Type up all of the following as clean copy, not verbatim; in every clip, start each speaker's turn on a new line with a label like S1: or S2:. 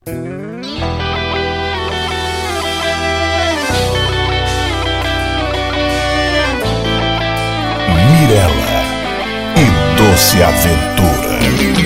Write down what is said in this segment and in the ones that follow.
S1: Mirella e Doce Aventura.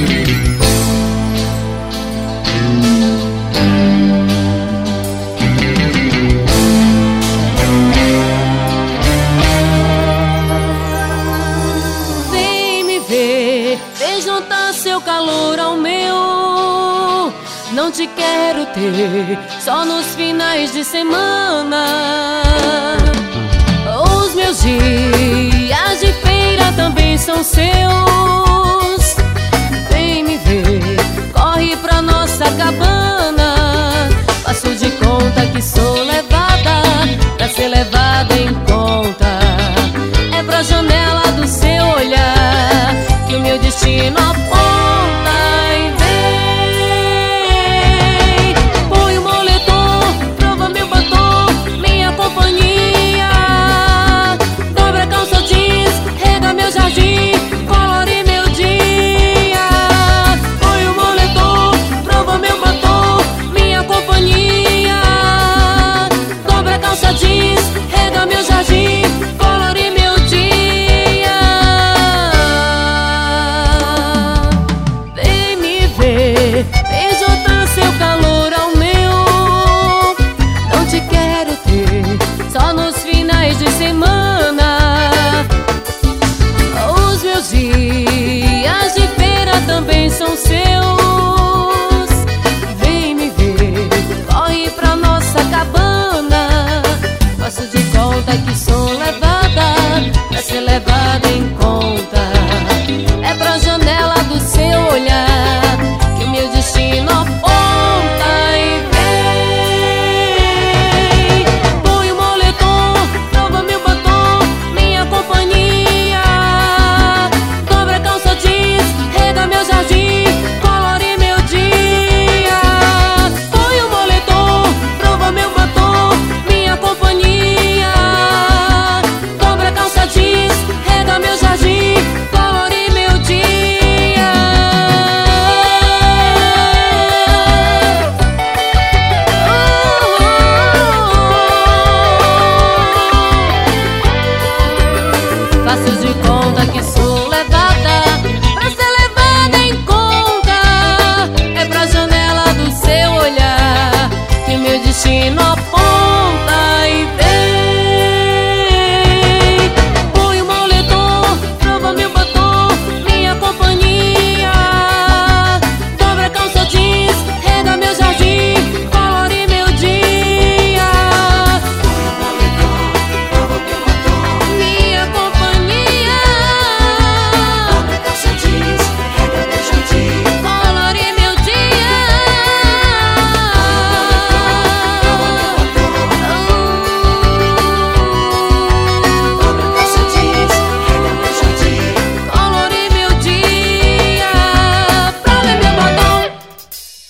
S2: Vem me ver, vem juntar seu calor ao meu. Não te quero ter só nos finais de semana. Os meus dias de feira também são seus. Vem me ver, corre pra nossa cabana.